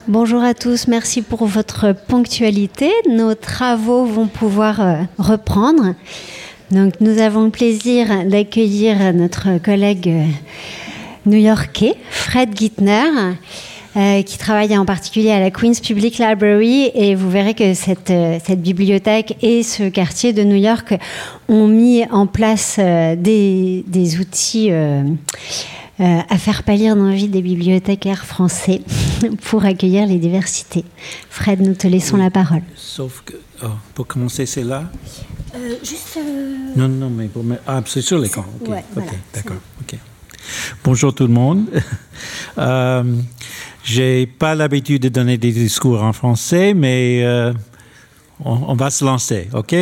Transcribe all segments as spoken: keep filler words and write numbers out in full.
Bonjour à tous, merci pour votre ponctualité. Nos travaux vont pouvoir euh, reprendre. Donc, nous avons le plaisir d'accueillir notre collègue euh, new-yorkais, Fred Gittner, euh, qui travaille en particulier à la Queens Public Library. Et vous verrez que cette, euh, cette bibliothèque et ce quartier de New York ont mis en place euh, des, des outils euh, Euh, à faire pâlir l'envie des bibliothécaires français pour accueillir les diversités. Fred, nous te laissons oui, la parole. Sauf que, oh, pour commencer, c'est là euh, Juste... Euh... Non, non, mais pour me... Ah, c'est sur l'écran. Ok, ouais, okay voilà, d'accord. Okay. Bonjour tout le monde. euh, j'ai pas l'habitude de donner des discours en français, mais euh, on, on va se lancer, ok?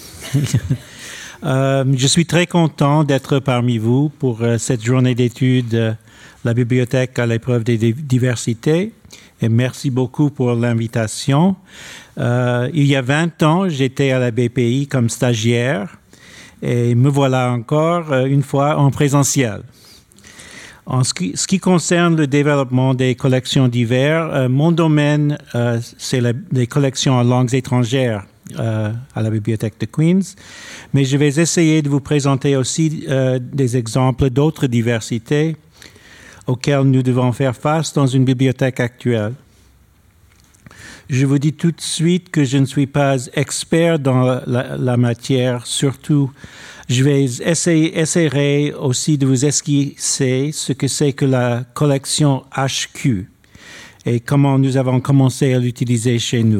Euh, je suis très content d'être parmi vous pour euh, cette journée d'études euh, La bibliothèque à l'épreuve des diversités et merci beaucoup pour l'invitation. Euh, il y a vingt ans, j'étais à la B P I comme stagiaire et me voilà encore euh, une fois en présentiel. En ce qui, ce qui concerne le développement des collections diverses, euh, mon domaine, euh, c'est la, les collections en langues étrangères. Euh, à la bibliothèque de Queens, mais je vais essayer de vous présenter aussi euh, des exemples d'autres diversités auxquelles nous devons faire face dans une bibliothèque actuelle. Je vous dis tout de suite que je ne suis pas expert dans la, la matière, surtout je vais essayer, essayer aussi de vous esquisser ce que c'est que la collection H Q et comment nous avons commencé à l'utiliser chez nous.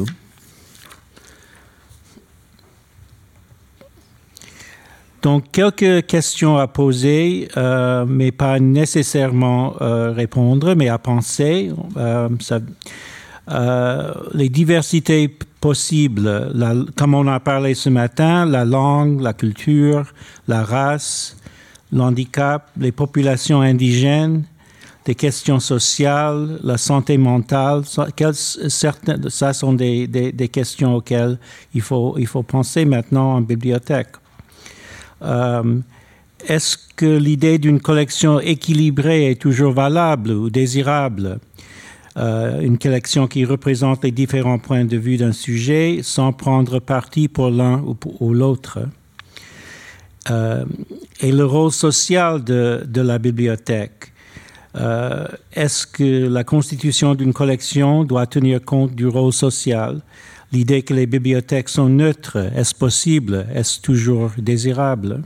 Donc, quelques questions à poser, euh, mais pas nécessairement euh, répondre, mais à penser. Euh, ça, euh, les diversités possibles, la, comme on a parlé ce matin, la langue, la culture, la race, l'handicap, les populations indigènes, des questions sociales, la santé mentale, quelles, certaines, ça sont des, des, des questions auxquelles il faut, il faut penser maintenant en bibliothèque. Euh, est-ce que l'idée d'une collection équilibrée est toujours valable ou désirable? Euh, une collection qui représente les différents points de vue d'un sujet sans prendre parti pour l'un ou pour l'autre. Euh, et le rôle social de, de la bibliothèque. Euh, est-ce que la constitution d'une collection doit tenir compte du rôle social? L'idée que les bibliothèques sont neutres, est-ce possible? Est-ce toujours désirable?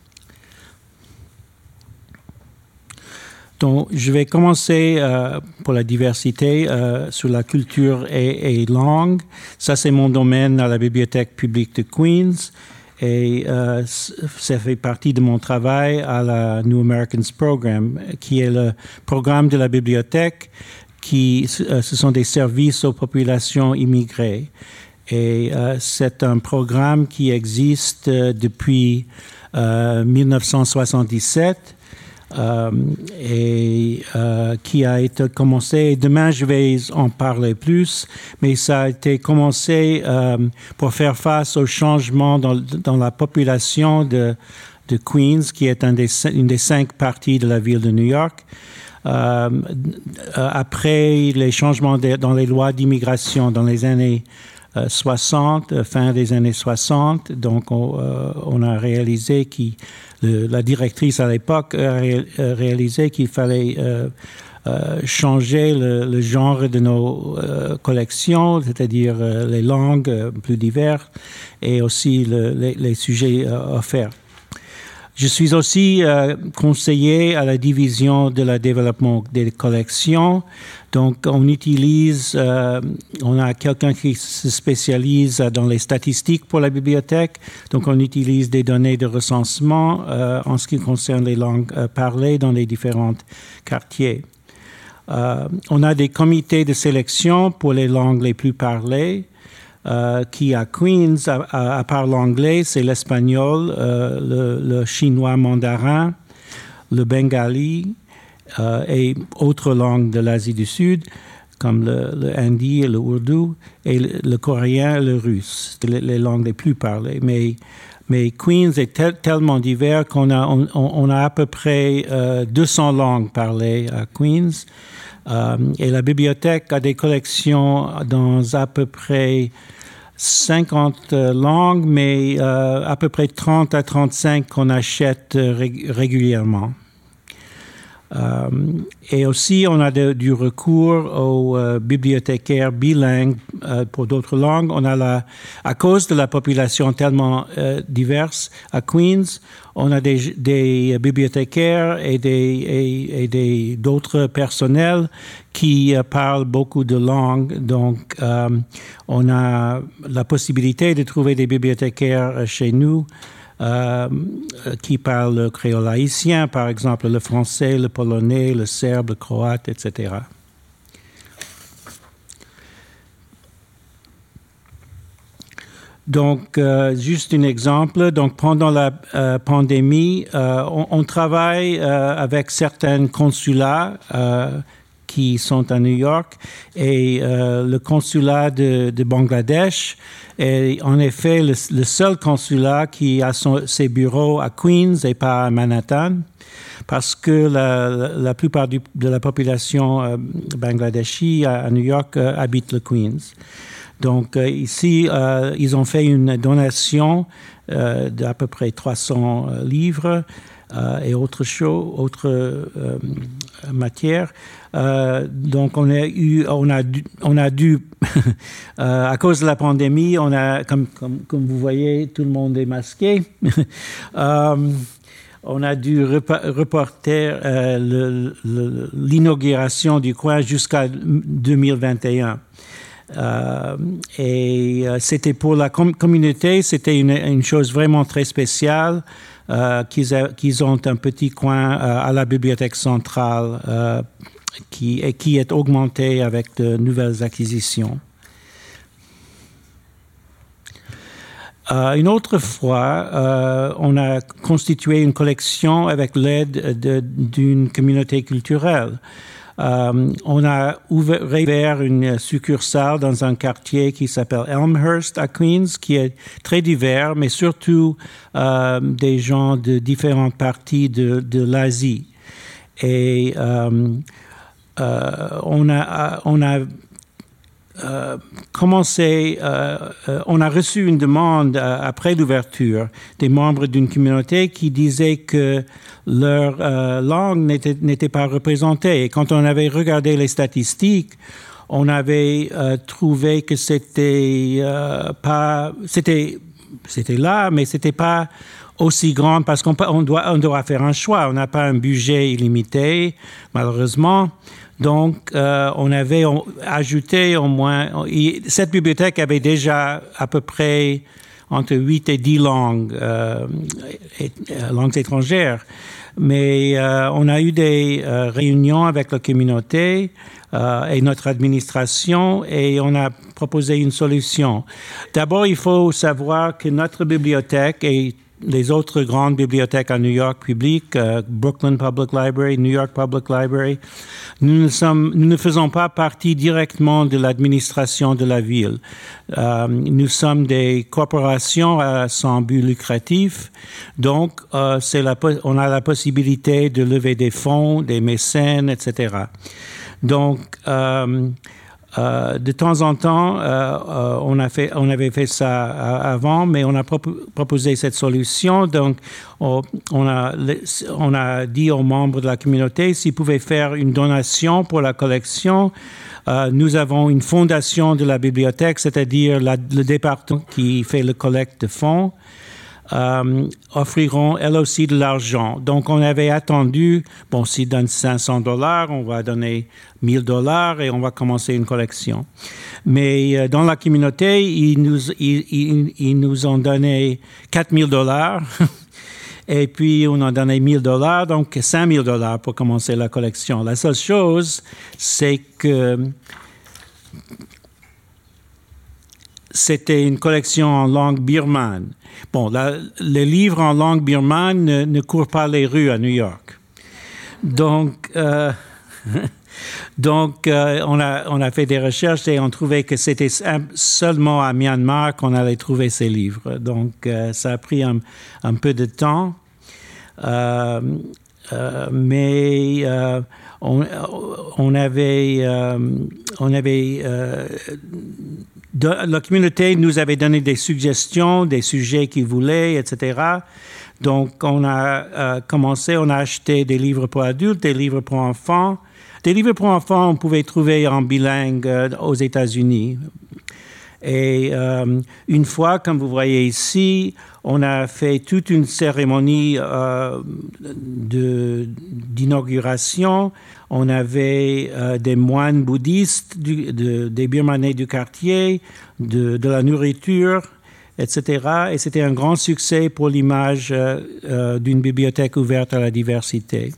Donc, je vais commencer euh, pour la diversité euh, sur la culture et, et langue. Ça, c'est mon domaine à la Bibliothèque publique de Queens. Et euh, ça fait partie de mon travail à la New Americans Program, qui est le programme de la bibliothèque qui euh, ce sont des services aux populations immigrées. Et euh, c'est un programme qui existe euh, depuis euh, dix-neuf cent soixante-dix-sept euh, et euh, qui a été commencé. Et demain, je vais en parler plus, mais ça a été commencé euh, pour faire face aux changements dans, dans la population de, de Queens, qui est un des, une des cinq parties de la ville de New York. Euh, après les changements de, dans les lois d'immigration dans les années euh, soixante, fin des années soixante, donc on, euh, on a réalisé que la directrice à l'époque a ré, réalisé qu'il fallait euh, euh, changer le, le genre de nos euh, collections, c'est-à-dire euh, les langues euh, plus diverses et aussi le, les, les sujets euh, offerts. Je suis aussi euh, conseiller à la division de la développement des collections. Donc, on utilise, euh, on a quelqu'un qui se spécialise dans les statistiques pour la bibliothèque. Donc, on utilise des données de recensement euh, en ce qui concerne les langues euh, parlées dans les différents quartiers. Euh, on a des comités de sélection pour les langues les plus parlées. Euh, qui à Queens, à, à, à part l'anglais, c'est l'espagnol, euh, le, le chinois mandarin, le bengali euh, et autres langues de l'Asie du Sud. comme le, le hindi et le ourdou, et le, le coréen et le russe, les, les langues les plus parlées. Mais, mais Queens est tel, tellement divers qu'on a, on, on a à peu près euh, deux cents langues parlées à Queens. Euh, et la bibliothèque a des collections dans à peu près cinquante langues, mais euh, à peu près trente à trente-cinq qu'on achète rég- régulièrement. Euh, et aussi, on a de, du recours aux euh, bibliothécaires bilingues euh, pour d'autres langues. On a la, à cause de la population tellement euh, diverse à Queens, on a des, des bibliothécaires et des et, et des d'autres personnels qui euh, parlent beaucoup de langues. Donc, euh, on a la possibilité de trouver des bibliothécaires chez nous. Euh, qui parlent le créole haïtien, par exemple, le français, le polonais, le serbe, le croate, et cetera. Donc, euh, juste un exemple. Donc, pendant la euh, pandémie, euh, on, on travaille euh, avec certains consulats euh, qui sont à New York et euh, le consulat de, de Bangladesh est en effet le, le seul consulat qui a son, ses bureaux à Queens et pas à Manhattan, parce que la, la, la plupart du, de la population euh, bangladeshi à, à New York euh, habite le Queens. Donc euh, ici, euh, ils ont fait une donation euh, d'à peu près trois cents livres euh, et autres choses, autres euh, matières. Euh, donc on a eu, on a dû, on a dû euh, à cause de la pandémie, on a, comme, comme, comme vous voyez, tout le monde est masqué. euh, on a dû reporter euh, le, le, l'inauguration du coin jusqu'à deux mille vingt et un. Euh, et euh, c'était pour la com- communauté, c'était une, une chose vraiment très spéciale euh, qu'ils, a, qu'ils ont un petit coin euh, à la bibliothèque centrale euh, qui, et qui est augmenté avec de nouvelles acquisitions. Euh, une autre fois, euh, on a constitué une collection avec l'aide de, d'une communauté culturelle. Euh, on a ouvert une succursale dans un quartier qui s'appelle Elmhurst à Queens, qui est très divers, mais surtout euh, des gens de différentes parties de, de l'Asie. Et euh, euh, on a, on a euh, commencé, euh, on a reçu une demande euh, après l'ouverture des membres d'une communauté qui disaient que leur euh, langue n'était, n'était pas représentée. Et quand on avait regardé les statistiques, on avait euh, trouvé que c'était euh, pas, c'était, c'était là, mais c'était pas aussi grand parce qu'on on doit, on doit faire un choix. On n'a pas un budget illimité, malheureusement. Donc, euh, on avait on, ajouté au moins... Il, cette bibliothèque avait déjà à peu près entre huit et dix langues, euh, et, et, langues étrangères. Mais euh, on a eu des euh, réunions avec la communauté euh, et notre administration et on a proposé une solution. D'abord, il faut savoir que notre bibliothèque est les autres grandes bibliothèques à New York publiques, euh, Brooklyn Public Library, New York Public Library, nous ne, sommes, nous ne faisons pas partie directement de l'administration de la ville. Euh, nous sommes des corporations à sans but lucratif, donc euh, c'est la, on a la possibilité de lever des fonds, des mécènes, et cetera. Donc, euh, Euh, de temps en temps, euh, euh, on, a fait, on avait fait ça avant, mais on a pro- proposé cette solution. Donc, on, on, a, on a dit aux membres de la communauté s'ils pouvaient faire une donation pour la collection. Euh, nous avons une fondation de la bibliothèque, c'est-à-dire la, le département qui fait le collecte de fonds. Euh, offriront elles aussi de l'argent. Donc, on avait attendu, bon, s'ils donnent cinq cents dollars, on va donner mille dollars et on va commencer une collection. Mais euh, dans la communauté, ils nous, ils, ils, ils nous ont donné quatre mille dollars et puis on a donné mille dollars, donc cinq mille dollars pour commencer la collection. La seule chose, c'est que c'était une collection en langue birmane. Bon, la, les livres en langue birmane ne, ne courent pas les rues à New York. Donc, euh, Donc, euh, on, a, on a fait des recherches et on trouvait que c'était seulement à Myanmar qu'on allait trouver ces livres. Donc, euh, ça a pris un, un peu de temps. Euh, euh, mais euh, on, on avait, euh, on avait euh, de, la communauté nous avait donné des suggestions, des sujets qu'ils voulaient, et cetera. Donc, on a euh, commencé, on a acheté des livres pour adultes, des livres pour enfants. Des livres pour enfants, on pouvait trouver en bilingue euh, aux États-Unis. Et euh, une fois, comme vous voyez ici, on a fait toute une cérémonie euh, de, d'inauguration. On avait euh, des moines bouddhistes, du, de, des Birmanais du quartier, de, de la nourriture, et cetera. Et c'était un grand succès pour l'image euh, euh, d'une bibliothèque ouverte à la diversité.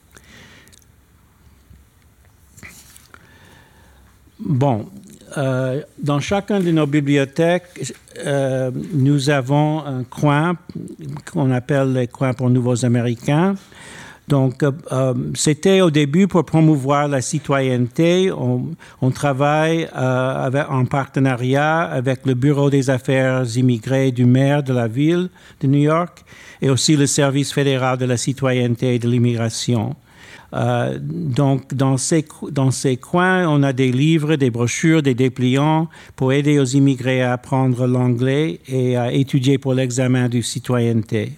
Bon, euh, dans chacune de nos bibliothèques, euh, nous avons un coin qu'on appelle les coins pour Nouveaux Américains. Donc, euh, c'était au début pour promouvoir la citoyenneté. On, on travaille euh, avec, en partenariat avec le Bureau des affaires immigrées du maire de la ville de New York et aussi le Service fédéral de la citoyenneté et de l'immigration. Euh, donc, dans ces, dans ces coins, on a des livres, des brochures, des dépliants pour aider aux immigrés à apprendre l'anglais et à étudier pour l'examen de citoyenneté.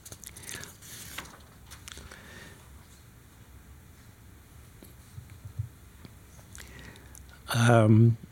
Euh,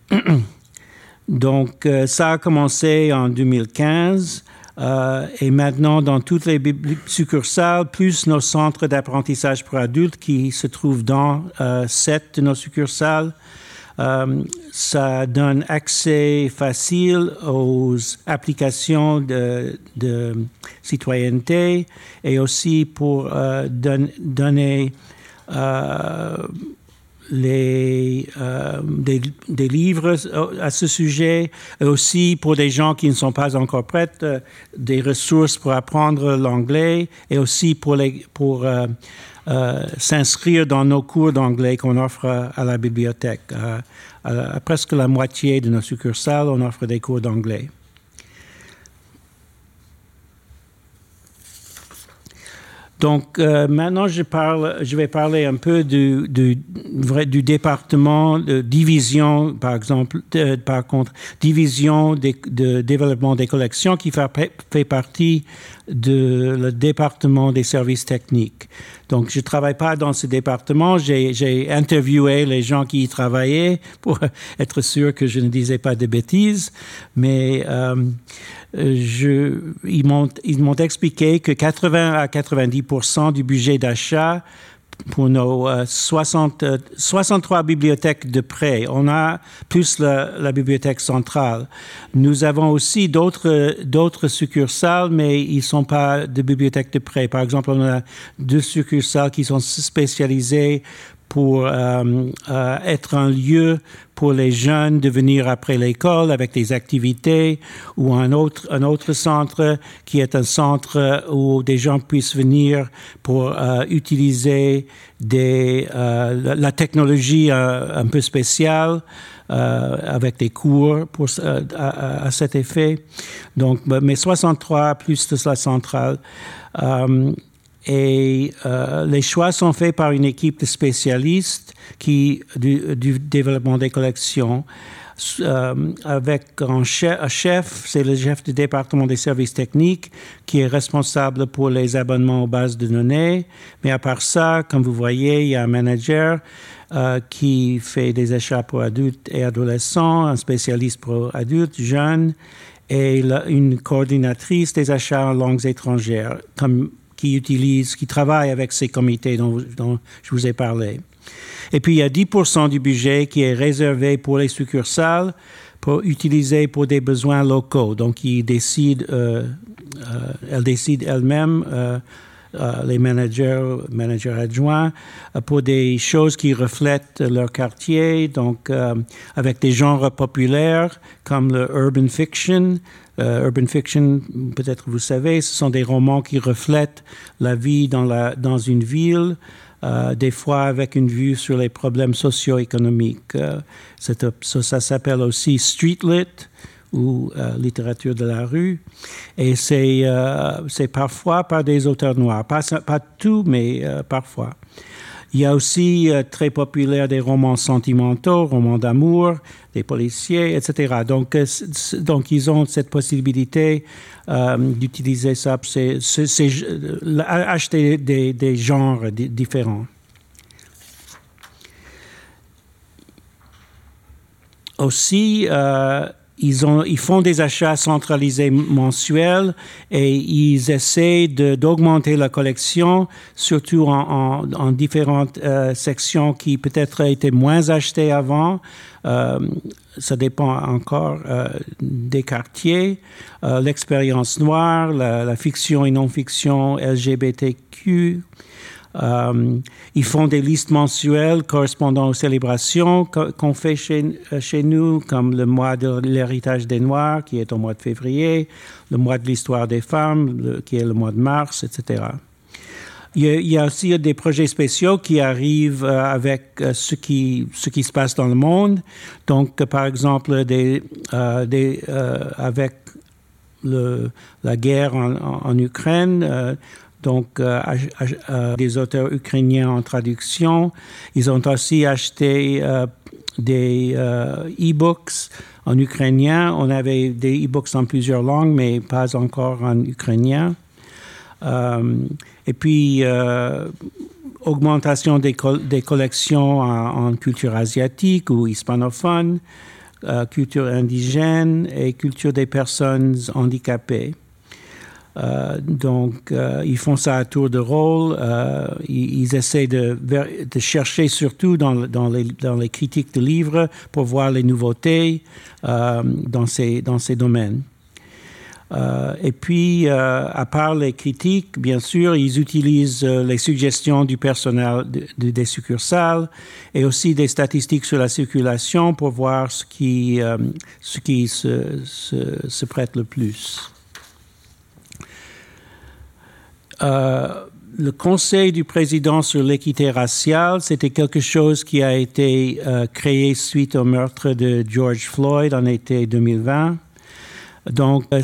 donc, euh, ça a commencé en deux mille quinze. Euh, et maintenant, dans toutes les succursales, plus nos centres d'apprentissage pour adultes qui se trouvent dans euh, sept de nos succursales, euh, ça donne accès facile aux applications de, de citoyenneté et aussi pour euh, don, donner euh, Les, euh, des, des livres à ce sujet, et aussi pour des gens qui ne sont pas encore prêts, euh, des ressources pour apprendre l'anglais et aussi pour, les, pour euh, euh, s'inscrire dans nos cours d'anglais qu'on offre à, à la bibliothèque. À, à, à presque la moitié de nos succursales, on offre des cours d'anglais. Donc, euh, maintenant, je, parle, je vais parler un peu du, du, du département de division, par exemple, de, par contre, division de, de développement des collections qui fait, fait partie du département des services techniques. Donc, je ne travaille pas dans ce département. J'ai, j'ai interviewé les gens qui y travaillaient pour être sûr que je ne disais pas de bêtises. Mais euh, je, ils, m'ont, ils m'ont expliqué que quatre-vingts à quatre-vingt-dix pour cent du budget d'achat pour nos euh, soixante, euh, soixante-trois bibliothèques de prêt. On a plus la, la bibliothèque centrale. Nous avons aussi d'autres, d'autres succursales, mais ils ne sont pas de bibliothèques de prêt. Par exemple, on a deux succursales qui sont spécialisées pour euh, euh, être un lieu pour les jeunes de venir après l'école avec des activités, ou un autre, un autre centre qui est un centre où des gens puissent venir pour euh, utiliser des, euh, la technologie euh, un peu spéciale euh, avec des cours pour, euh, à, à cet effet. Donc, mais soixante-trois plus de la centrale. Euh, Et euh, les choix sont faits par une équipe de spécialistes qui, du, du développement des collections, euh, avec un chef, un chef, c'est le chef du département des services techniques qui est responsable pour les abonnements aux bases de données. Mais à part ça, comme vous voyez, il y a un manager euh, qui fait des achats pour adultes et adolescents, un spécialiste pour adultes, jeunes, et la, une coordinatrice des achats en langues étrangères, comme qui utilise, qui travaille avec ces comités dont, dont je vous ai parlé. Et puis, il y a dix pour cent du budget qui est réservé pour les succursales pour utiliser pour des besoins locaux. Donc, ils décident, euh, euh, elles décident elles-mêmes, euh, euh, les managers, managers adjoints, euh, pour des choses qui reflètent leur quartier, donc euh, avec des genres populaires comme le urban fiction. Uh, urban fiction, peut-être vous savez, ce sont des romans qui reflètent la vie dans, la, dans une ville, euh, des fois avec une vue sur les problèmes socio-économiques. Euh, c'est, ça, ça s'appelle aussi streetlit, ou euh, littérature de la rue, et c'est, euh, c'est parfois par des auteurs noirs, pas, pas tout, mais euh, parfois. Il y a aussi euh, très populaire des romans sentimentaux, romans d'amour, des policiers, et cetera. Donc, euh, donc ils ont cette possibilité euh, d'utiliser ça, c'est, c'est, c'est, euh, acheter des, des genres d- différents. Aussi, euh, Ils, ont, ils font des achats centralisés mensuels et ils essaient de, d'augmenter la collection, surtout en, en, en différentes euh, sections qui peut-être étaient moins achetées avant. Euh, ça dépend encore euh, des quartiers. Euh, l'expérience noire, la, la fiction et non-fiction L G B T Q. Euh, ils font des listes mensuelles correspondant aux célébrations qu'on fait chez, chez nous, comme le mois de l'héritage des Noirs, qui est au mois de février, le mois de l'histoire des femmes, le, qui est le mois de mars, et cetera. Il y a, il y a aussi des projets spéciaux qui arrivent avec ce qui, ce qui se passe dans le monde. Donc, par exemple, des, euh, des, euh, avec le, la guerre en, en, en Ukraine, euh, donc euh, euh, des auteurs ukrainiens en traduction. Ils ont aussi acheté euh, des euh, e-books en ukrainien. On avait des e-books en plusieurs langues, mais pas encore en ukrainien. Euh, et puis, euh, augmentation des, co- des collections en, en culture asiatique ou hispanophone, euh, culture indigène et culture des personnes handicapées. Euh, donc, euh, ils font ça à tour de rôle. Euh, ils, ils essaient de, de chercher surtout dans, dans, les, dans les critiques de livres pour voir les nouveautés euh, dans, ces, dans ces domaines. Euh, et puis, euh, à part les critiques, bien sûr, ils utilisent euh, les suggestions du personnel de, de, des succursales et aussi des statistiques sur la circulation pour voir ce qui, euh, ce qui se, se, se prête le plus. Euh, le Conseil du président sur l'équité raciale, c'était quelque chose qui a été euh, créé suite au meurtre de George Floyd en été deux mille vingt. Donc, euh,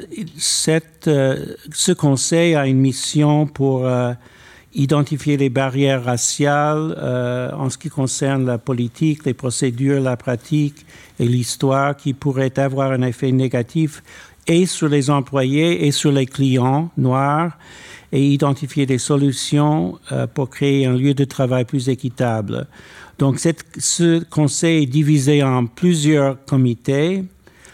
cette, euh, ce conseil a une mission pour euh, identifier les barrières raciales euh, en ce qui concerne la politique, les procédures, la pratique et l'histoire qui pourraient avoir un effet négatif et sur les employés et sur les clients noirs, et identifier des solutions euh, pour créer un lieu de travail plus équitable. Donc, cette, ce conseil est divisé en plusieurs comités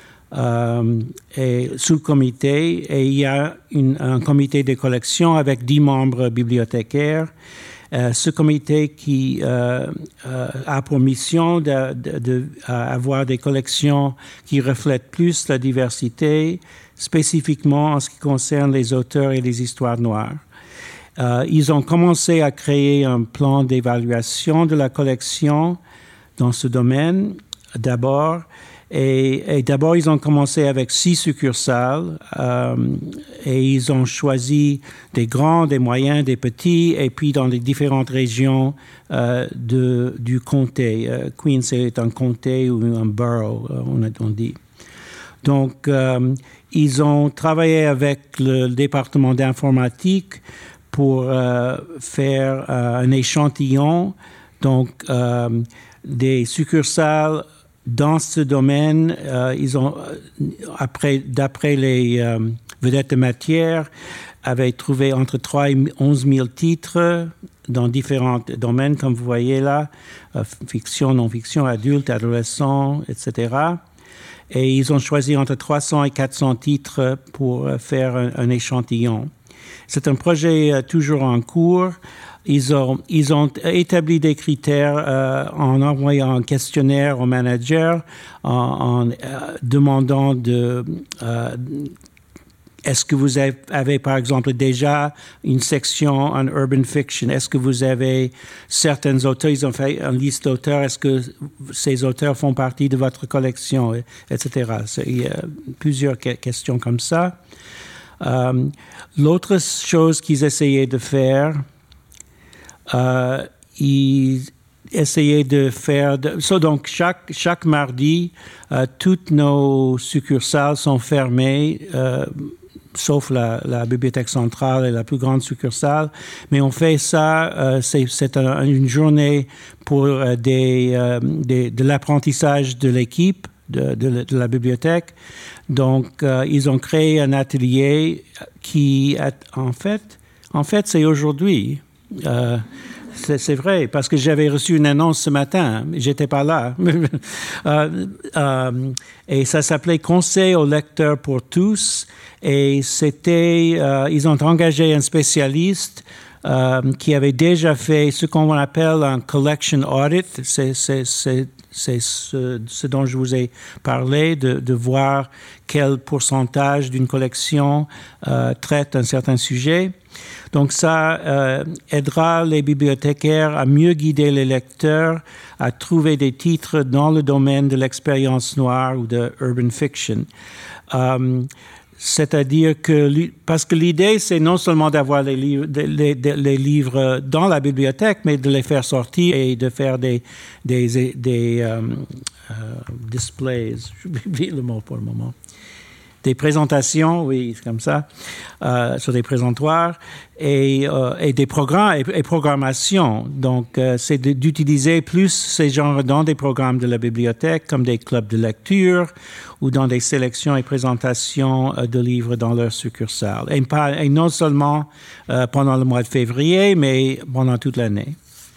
euh, et sous-comités, et il y a une, un comité de collection avec dix membres bibliothécaires. Euh, ce comité qui euh, euh, a pour mission de, de, de avoir des collections qui reflètent plus la diversité, spécifiquement en ce qui concerne les auteurs et les histoires noires. Euh, ils ont commencé à créer un plan d'évaluation de la collection dans ce domaine, d'abord. Et, et d'abord, ils ont commencé avec six succursales euh, et ils ont choisi des grands, des moyens, des petits, et puis dans les différentes régions euh, de, du comté. Euh, Queens est un comté ou un borough, on, a, on dit. Donc, euh, ils ont travaillé avec le département d'informatique pour euh, faire euh, un échantillon, donc euh, des succursales dans ce domaine. Euh, ils ont, après, d'après les euh, vedettes de matière, avaient trouvé entre trois et onze mille titres dans différents domaines, comme vous voyez là, euh, fiction, non-fiction, adulte, adolescent, et cetera. Et ils ont choisi entre trois cents et quatre cents titres pour faire un, un échantillon. C'est un projet euh, toujours en cours. Ils ont, ils ont établi des critères euh, en envoyant un questionnaire au manager, en, en euh, demandant de... Euh, est-ce que vous avez, avez, par exemple, déjà une section en urban fiction? Est-ce que vous avez certains auteurs? Ils ont fait une liste d'auteurs. Est-ce que ces auteurs font partie de votre collection, et cetera. Il y a plusieurs questions comme ça. Euh, l'autre chose qu'ils essayaient de faire, euh, ils essayaient de faire... De, so donc, chaque, chaque mardi, euh, toutes nos succursales sont fermées, euh, sauf la, la bibliothèque centrale et la plus grande succursale. Mais on fait ça, euh, c'est, c'est un, une journée pour euh, des, euh, des, de l'apprentissage de l'équipe de, de, de la bibliothèque. Donc, euh, ils ont créé un atelier qui, a, en fait, en fait, c'est aujourd'hui. Euh, C'est, c'est vrai, parce que j'avais reçu une annonce ce matin, j'étais pas là. euh, euh, et ça s'appelait Conseil aux lecteurs pour tous. Et c'était, euh, ils ont engagé un spécialiste euh, qui avait déjà fait ce qu'on appelle un collection audit. C'est, c'est, c'est, c'est ce, ce dont je vous ai parlé, de, de voir quel pourcentage d'une collection euh, traite un certain sujet. Donc, ça euh, aidera les bibliothécaires à mieux guider les lecteurs à trouver des titres dans le domaine de l'expérience noire ou de urban fiction. Euh, c'est-à-dire que, parce que l'idée, c'est non seulement d'avoir les livres, les, les livres dans la bibliothèque, mais de les faire sortir et de faire des, des, des euh, euh, displays, j'oublie le mot pour le moment. Des présentations, oui, c'est comme ça, euh, sur des présentoirs, et, euh, et des programmes et, et programmations. Donc, euh, c'est de, d'utiliser plus ces genres dans des programmes de la bibliothèque, comme des clubs de lecture ou dans des sélections et présentations euh, de livres dans leur succursale. Et, pas, et non seulement euh, pendant le mois de février, mais pendant toute l'année.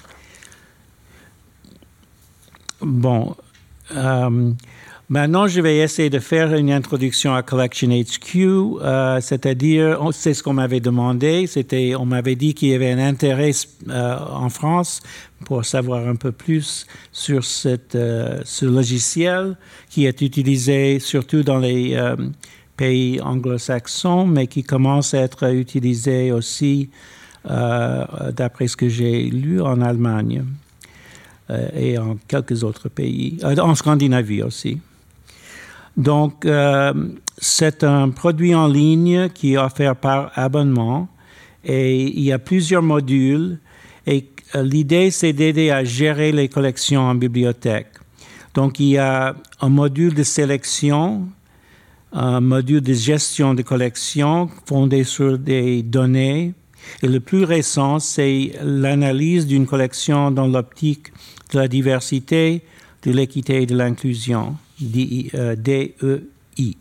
Bon. Euh, Maintenant, je vais essayer de faire une introduction à Collection H Q, euh, c'est-à-dire, c'est ce qu'on m'avait demandé, c'était, on m'avait dit qu'il y avait un intérêt euh, en France pour savoir un peu plus sur cette, euh, ce logiciel qui est utilisé surtout dans les euh, pays anglo-saxons, mais qui commence à être utilisé aussi, euh, d'après ce que j'ai lu, en Allemagne euh, et en quelques autres pays, euh, en Scandinavie aussi. Donc, euh, c'est un produit en ligne qui est offert par abonnement et il y a plusieurs modules et euh, l'idée, c'est d'aider à gérer les collections en bibliothèque. Donc, il y a un module de sélection, un module de gestion de collection fondé sur des données et le plus récent, c'est l'analyse d'une collection dans l'optique de la diversité, de l'équité et de l'inclusion. D E I.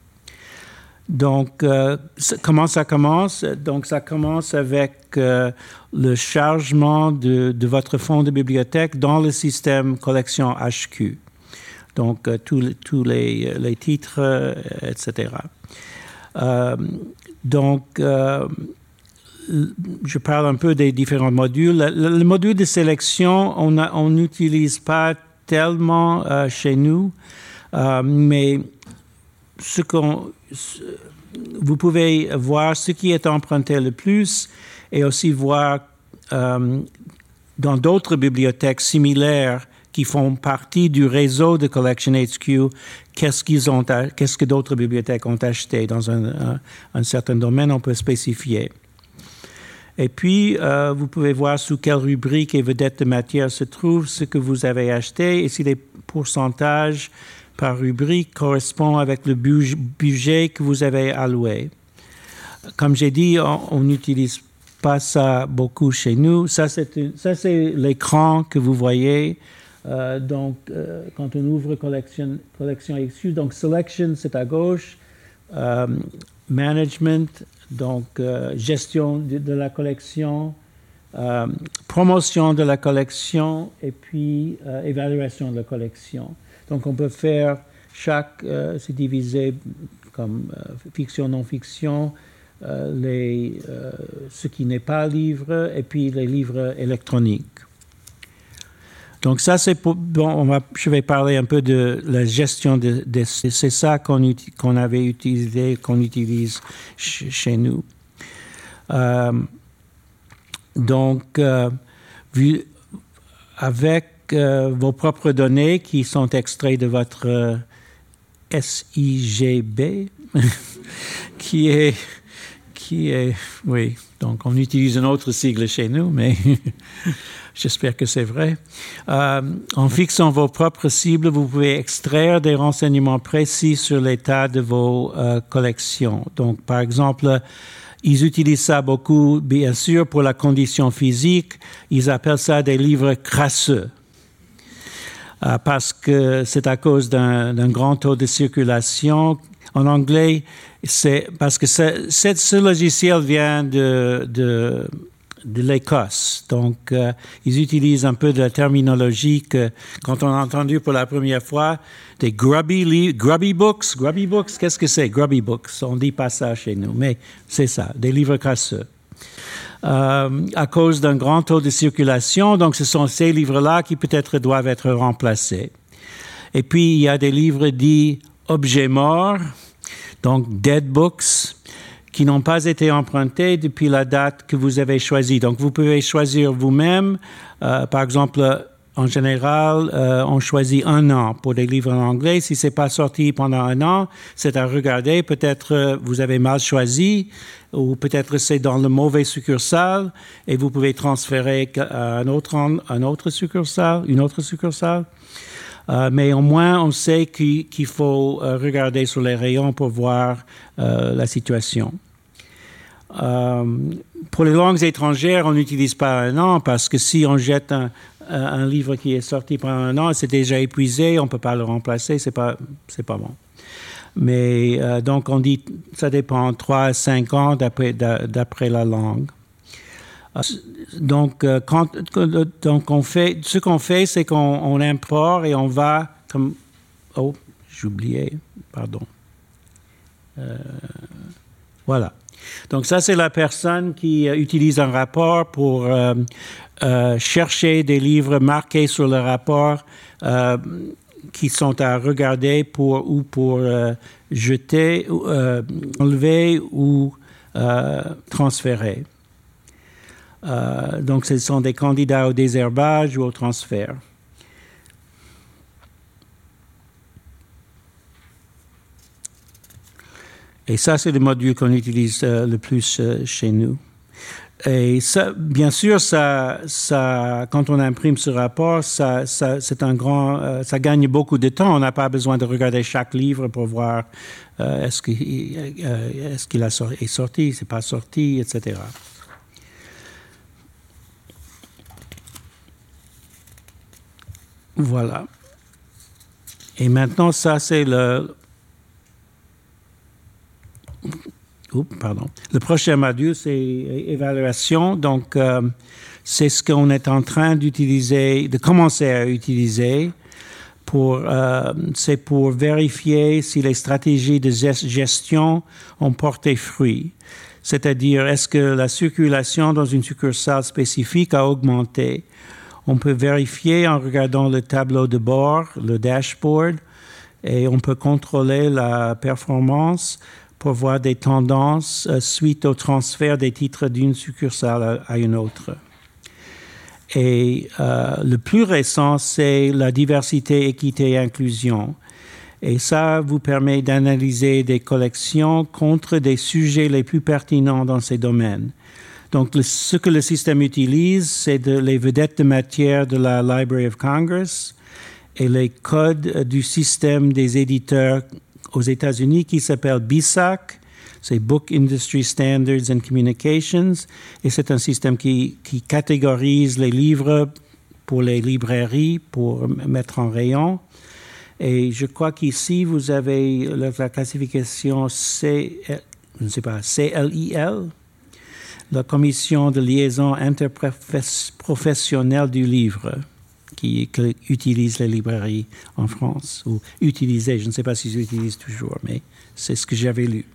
Donc, euh, comment ça commence? Donc, ça commence avec euh, le chargement de, de votre fonds de bibliothèque dans le système collection H Q. Donc, euh, tous tous les, les titres, euh, et cetera. Euh, donc, euh, je parle un peu des différents modules. Le, le module de sélection, on n'utilise pas tellement euh, chez nous. Euh, mais ce qu'on, ce, vous pouvez voir ce qui est emprunté le plus et aussi voir euh, dans d'autres bibliothèques similaires qui font partie du réseau de Collection H Q, qu'est-ce qu'ils ont, qu'est-ce que d'autres bibliothèques ont acheté dans un, un, un certain domaine, on peut spécifier. Et puis, euh, vous pouvez voir sous quelle rubrique et vedette de matière se trouve ce que vous avez acheté et si les pourcentages par rubrique correspond avec le budget que vous avez alloué. Comme j'ai dit, on n'utilise pas ça beaucoup chez nous. Ça, c'est, une, ça, c'est l'écran que vous voyez. Euh, donc, euh, quand on ouvre Collection, collection H Q, donc Selection, c'est à gauche. Euh, management, donc euh, gestion de, de la collection. Euh, promotion de la collection et puis euh, évaluation de la collection. Donc, on peut faire chaque, euh, c'est divisé comme euh, fiction, non-fiction, euh, les, euh, ce qui n'est pas livre, et puis les livres électroniques. Donc, ça, c'est pour, bon, on va, je vais parler un peu de la gestion de, de c'est ça qu'on, qu'on avait utilisé, qu'on utilise ch- chez nous. Euh, donc, euh, vu, avec Euh, vos propres données qui sont extraits de votre euh, S I G B, qui est qui est... Oui, donc on utilise un autre sigle chez nous, mais j'espère que c'est vrai. Euh, en fixant vos propres cibles, vous pouvez extraire des renseignements précis sur l'état de vos euh, collections. Donc, par exemple, ils utilisent ça beaucoup, bien sûr, pour la condition physique. Ils appellent ça des livres crasseux. Euh, parce que c'est à cause d'un, d'un grand taux de circulation. En anglais, c'est parce que ce, ce logiciel vient de, de, de l'Écosse. Donc, euh, ils utilisent un peu de la terminologie que, quand on a entendu pour la première fois, des grubby, grubby books. Grubby books, qu'est-ce que c'est? Grubby books. On ne dit pas ça chez nous, mais c'est ça, des livres crasseux. Euh, à cause d'un grand taux de circulation, donc ce sont ces livres-là qui peut-être doivent être remplacés. Et puis, il y a des livres dits objets morts, donc dead books, qui n'ont pas été empruntés depuis la date que vous avez choisie. Donc, vous pouvez choisir vous-même. Euh, par exemple, en général, euh, on choisit un an pour des livres en anglais. Si c'est pas sorti pendant un an, c'est à regarder. Peut-être euh, vous avez mal choisi, ou peut-être c'est dans le mauvais succursale, et vous pouvez transférer à un autre, un autre succursale, une autre succursale. Euh, mais au moins, on sait qu'il, qu'il faut euh, regarder sur les rayons pour voir euh, la situation. Euh, pour les langues étrangères, on n'utilise pas un an parce que si on jette un, un livre qui est sorti pendant un an, c'est déjà épuisé, on ne peut pas le remplacer, c'est pas, c'est pas bon. Mais euh, donc, on dit, ça dépend, trois à cinq ans d'après, d'après la langue. Donc, euh, quand, donc on fait, ce qu'on fait, c'est qu'on on importe et on va comme... Oh, j'oubliais, pardon. Euh, voilà. Donc, ça, c'est la personne qui euh, utilise un rapport pour euh, euh, chercher des livres marqués sur le rapport euh, qui sont à regarder pour, ou pour euh, jeter, euh, enlever ou euh, transférer. Euh, donc, ce sont des candidats au désherbage ou au transfert. Et ça, c'est le module qu'on utilise euh, le plus euh, chez nous. Et ça, bien sûr, ça, ça, quand on imprime ce rapport, ça, ça, c'est un grand, euh, ça gagne beaucoup de temps. On n'a pas besoin de regarder chaque livre pour voir euh, est-ce qu'il, euh, est-ce qu'il a sorti, est sorti, c'est pas sorti, et cetera. Voilà. Et maintenant, ça, c'est le... Oups, pardon. Le prochain module, c'est évaluation. Donc, euh, c'est ce qu'on est en train d'utiliser, de commencer à utiliser. Pour, euh, c'est pour vérifier si les stratégies de gestion ont porté fruit. C'est-à-dire, est-ce que la circulation dans une succursale spécifique a augmenté? On peut vérifier en regardant le tableau de bord, le dashboard, et on peut contrôler la performance pour voir des tendances euh, suite au transfert des titres d'une succursale à, à une autre. Et euh, le plus récent, c'est la diversité, équité et inclusion. Et ça vous permet d'analyser des collections contre des sujets les plus pertinents dans ces domaines. Donc, le, ce que le système utilise, c'est de, les vedettes de matière de la Library of Congress et les codes du système des éditeurs aux États-Unis qui s'appelle B I S A C, c'est Book Industry Standards and Communications, et c'est un système qui, qui catégorise les livres pour les librairies, pour mettre en rayon. Et je crois qu'ici, vous avez la, la classification C, je ne sais pas, C L I L, la Commission de liaison interprofessionnelle du livre, qui, qui utilise les librairies en France, ou utilisait, je ne sais pas s'ils utilisent toujours, mais c'est ce que j'avais lu.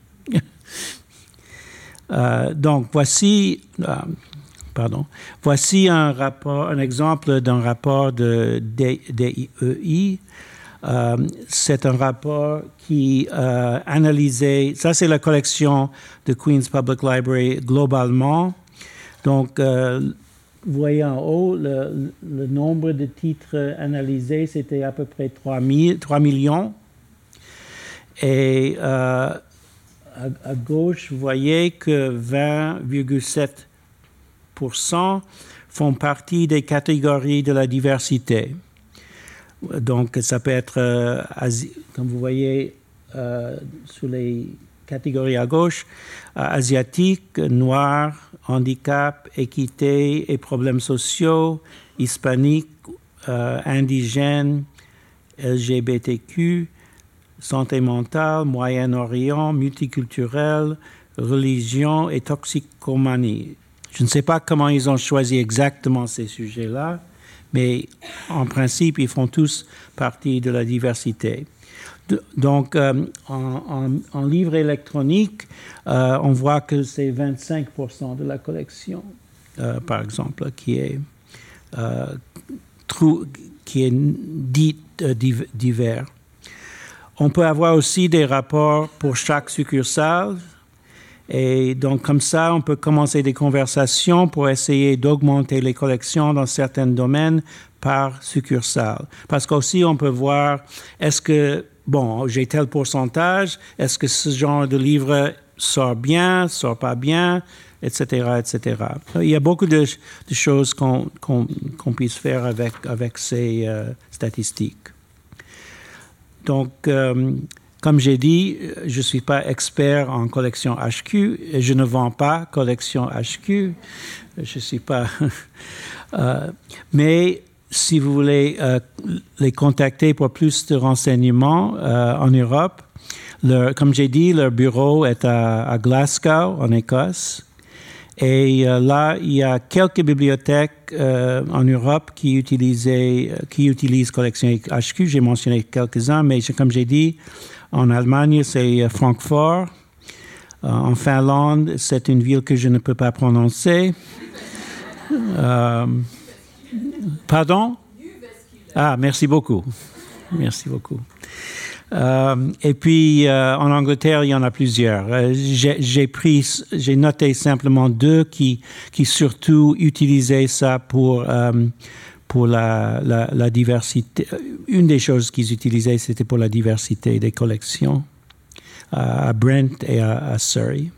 euh, donc, voici, euh, pardon, voici un rapport, un exemple d'un rapport de D I E I. Euh, c'est un rapport qui euh, analysait, ça c'est la collection de Queen's Public Library globalement. Donc, euh, vous voyez en haut, le, le nombre de titres analysés, c'était à peu près trois millions. Et euh, à, à gauche, vous voyez que vingt virgule sept pour cent font partie des catégories de la diversité. Donc, ça peut être, euh, asi- comme vous voyez, euh, sur les catégories à gauche, euh, asiatique, noir, handicap, équité et problèmes sociaux, hispanique, euh, indigène, L G B T Q, santé mentale, Moyen-Orient, multiculturel, religion et toxicomanie. Je ne sais pas comment ils ont choisi exactement ces sujets-là, mais en principe, ils font tous partie de la diversité. De, donc, euh, en, en, en livre électronique, euh, on voit que c'est vingt-cinq pour cent de la collection, euh, par exemple, qui est, euh, trou, qui est dite euh, divers. On peut avoir aussi des rapports pour chaque succursale. Et donc, comme ça, on peut commencer des conversations pour essayer d'augmenter les collections dans certains domaines par succursale. Parce qu'aussi, on peut voir, est-ce que, bon, j'ai tel pourcentage, est-ce que ce genre de livre sort bien, sort pas bien, et cetera, et cetera. Il y a beaucoup de, de choses qu'on, qu'on, qu'on puisse faire avec, avec ces euh, statistiques. Donc, euh, comme j'ai dit, je ne suis pas expert en collection H Q et je ne vends pas collection H Q. Je ne suis pas... euh, mais si vous voulez euh, les contacter pour plus de renseignements euh, en Europe, leur, comme j'ai dit, leur bureau est à, à Glasgow, en Écosse. Et euh, là, il y a quelques bibliothèques euh, en Europe qui, utilisaient, qui utilisent collection H Q. J'ai mentionné quelques-uns, mais comme j'ai dit, en Allemagne, c'est Francfort. Euh, en Finlande, c'est une ville que je ne peux pas prononcer. Euh, pardon? Ah, merci beaucoup. Merci beaucoup. Euh, et puis, euh, en Angleterre, il y en a plusieurs. Euh, j'ai, j'ai pris, j'ai noté simplement deux qui, qui surtout utilisaient ça pour... Euh, pour la, la, la diversité. Une des choses qu'ils utilisaient, c'était pour la diversité des collections à Brent et à, à Surrey.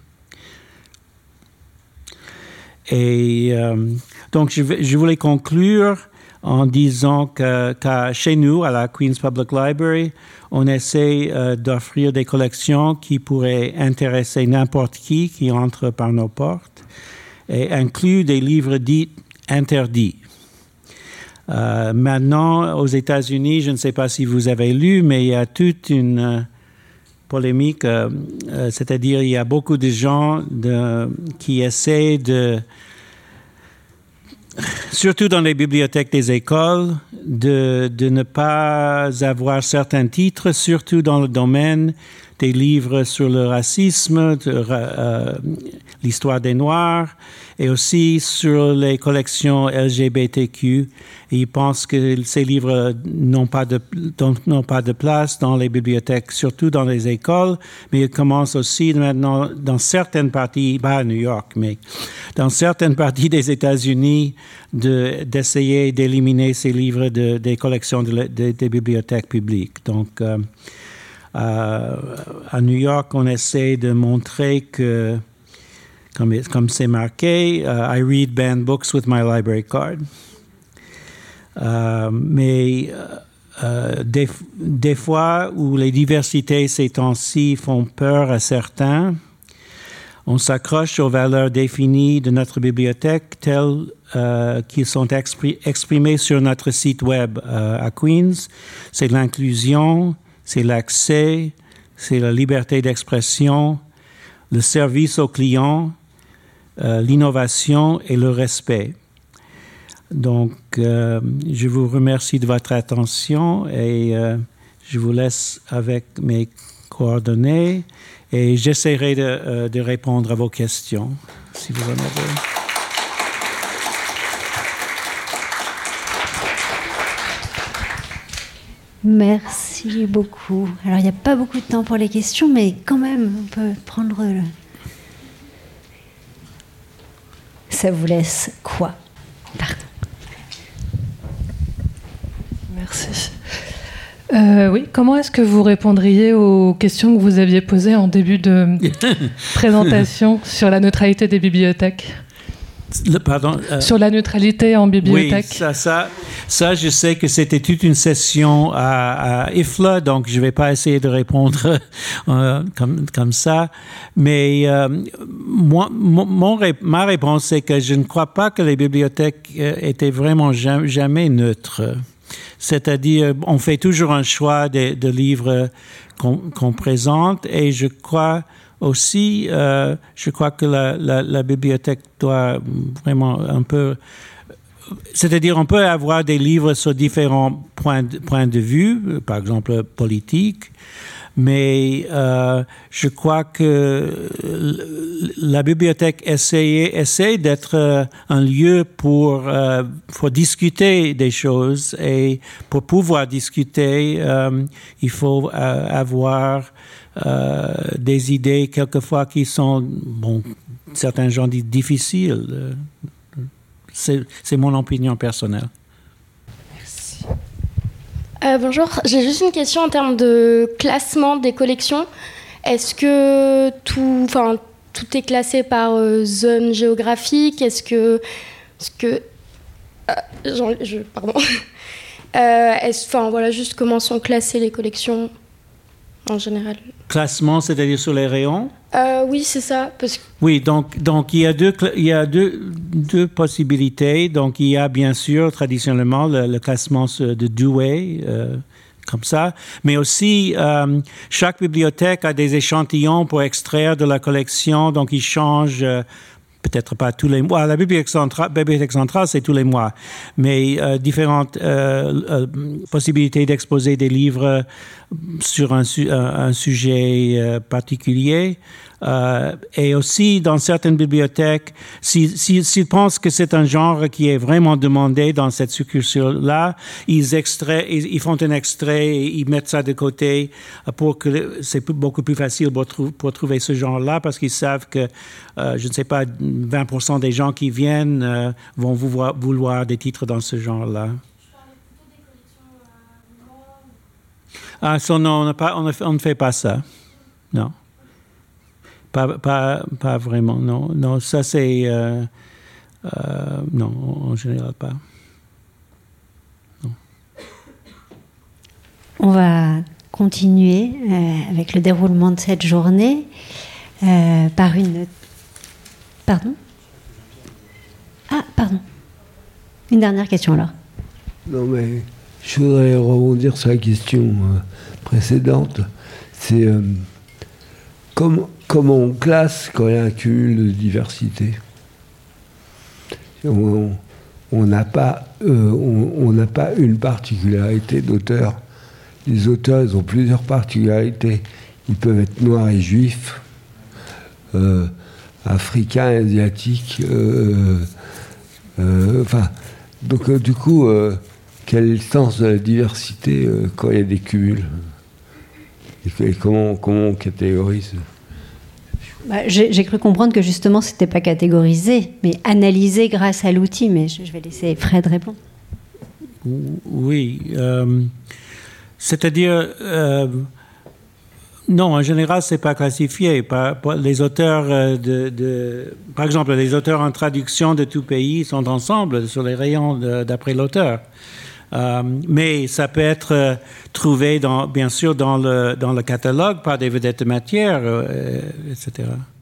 Et euh, donc, je, je voulais conclure en disant que, que chez nous, à la Queen's Public Library, on essaie euh, d'offrir des collections qui pourraient intéresser n'importe qui qui entre par nos portes et inclut des livres dits interdits. Euh, maintenant, aux États-Unis, je ne sais pas si vous avez lu, mais il y a toute une euh, polémique, euh, euh, c'est-à-dire il y a beaucoup de gens de, qui essaient de, surtout dans les bibliothèques des écoles, de, de ne pas avoir certains titres, surtout dans le domaine des livres sur le racisme, de, euh, l'histoire des Noirs, et aussi sur les collections L G B T Q. Et ils pensent que ces livres n'ont pas de, n'ont pas de place dans les bibliothèques, surtout dans les écoles, mais ils commencent aussi maintenant, dans certaines parties, pas à New York, mais dans certaines parties des États-Unis, de, d'essayer d'éliminer ces livres de, des collections de, de, des bibliothèques publiques. Donc, euh, euh, à New York, on essaie de montrer que, comme, comme c'est marqué, uh, I read banned books with my library card. Euh, mais euh, des, des fois où les diversités ces temps-ci font peur à certains, on s'accroche aux valeurs définies de notre bibliothèque telles euh, qu'ils sont expri- exprimées sur notre site web euh, à Queen's. C'est l'inclusion, c'est l'accès, c'est la liberté d'expression, le service aux clients, euh, l'innovation et le respect. Donc, euh, je vous remercie de votre attention et euh, je vous laisse avec mes coordonnées et j'essaierai de, euh, de répondre à vos questions, si vous en avez. Merci beaucoup. Alors, il n'y a pas beaucoup de temps pour les questions, mais quand même, on peut prendre le... Ça vous laisse quoi? Pardon. Merci. Euh, oui, comment est-ce que vous répondriez aux questions que vous aviez posées en début de présentation sur la neutralité des bibliothèques ? Le, pardon, euh, sur la neutralité en bibliothèque. Oui, ça, ça, ça, je sais que c'était toute une session à, à I F L A, donc je ne vais pas essayer de répondre euh, comme, comme ça. Mais euh, moi, mon, mon, ma réponse, c'est que je ne crois pas que les bibliothèques euh, étaient vraiment jamais, jamais neutres. C'est-à-dire, on fait toujours un choix de, de livres qu'on, qu'on présente, et je crois aussi, euh, je crois que la, la, la bibliothèque doit vraiment un peu... C'est-à-dire, on peut avoir des livres sur différents points de, points de vue, par exemple politique, mais euh, je crois que la bibliothèque essaie, essaie d'être un lieu pour, euh, pour discuter des choses, et pour pouvoir discuter, euh, il faut euh, avoir euh, des idées quelquefois qui sont, bon, certains gens disent difficiles. C'est, c'est mon opinion personnelle. Merci. Euh, bonjour, j'ai juste une question en termes de classement des collections. Est-ce que tout, enfin, tout est classé par euh, zone géographique ? Est-ce que, est-ce que, euh, genre, je, pardon. Euh, est-ce, enfin, voilà, juste comment sont classées les collections en général. Classement, c'est-à-dire sur les rayons ? Euh, oui, c'est ça. Parce que... Oui, donc, donc il y a, deux, il y a deux, deux possibilités. Donc, il y a bien sûr, traditionnellement, le, le classement de Dewey, euh, comme ça. Mais aussi, euh, chaque bibliothèque a des échantillons pour extraire de la collection. Donc, ils changent... Euh, peut-être pas tous les mois. La bibliothèque centrale, bibliothèque centrale c'est tous les mois. Mais euh, différentes euh, euh, possibilités d'exposer des livres sur un, su- un sujet euh, particulier. Euh, et aussi, dans certaines bibliothèques, s'ils si, si, si pensent que c'est un genre qui est vraiment demandé dans cette succursale-là, ils, extraient, ils, ils font un extrait et ils mettent ça de côté pour que c'est beaucoup plus facile pour, trou- pour trouver ce genre-là, parce qu'ils savent que, euh, je ne sais pas, vingt pour cent des gens qui viennent euh, vont vouloir, vouloir des titres dans ce genre-là. Ah, so non, on, a pas, on, a, on ne fait pas ça. Non. Pas, pas, pas vraiment, non. Non, ça c'est... Euh, euh, non, en général pas. Non. On va continuer euh, avec le déroulement de cette journée euh, par une... Pardon ? Ah, pardon. Une dernière question alors. Non, mais je voudrais rebondir sur la question euh, précédente. C'est euh, comment, comment on classe quand il y a un cumul de diversité ? On n'a pas, euh, on, on n'a pas une particularité d'auteur. Les auteurs, ils ont plusieurs particularités. Ils peuvent être noirs et juifs, euh, africains, asiatiques. Euh, euh, enfin, donc euh, du coup, euh, quel est le sens de la diversité euh, quand il y a des cumuls ? Et, et comment, comment on catégorise ? Bah, j'ai, j'ai cru comprendre que justement, ce n'était pas catégorisé, mais analysé grâce à l'outil. Mais je, je vais laisser Fred répondre. Oui. Euh, c'est-à-dire, euh, non, en général, ce n'est pas classifié. Par, par les auteurs de, de... Par exemple, les auteurs en traduction de tout pays sont ensemble sur les rayons de, d'après l'auteur. Euh, mais ça peut être euh, trouvé, dans, bien sûr, dans le, dans le catalogue par des vedettes de matière, euh, et cetera.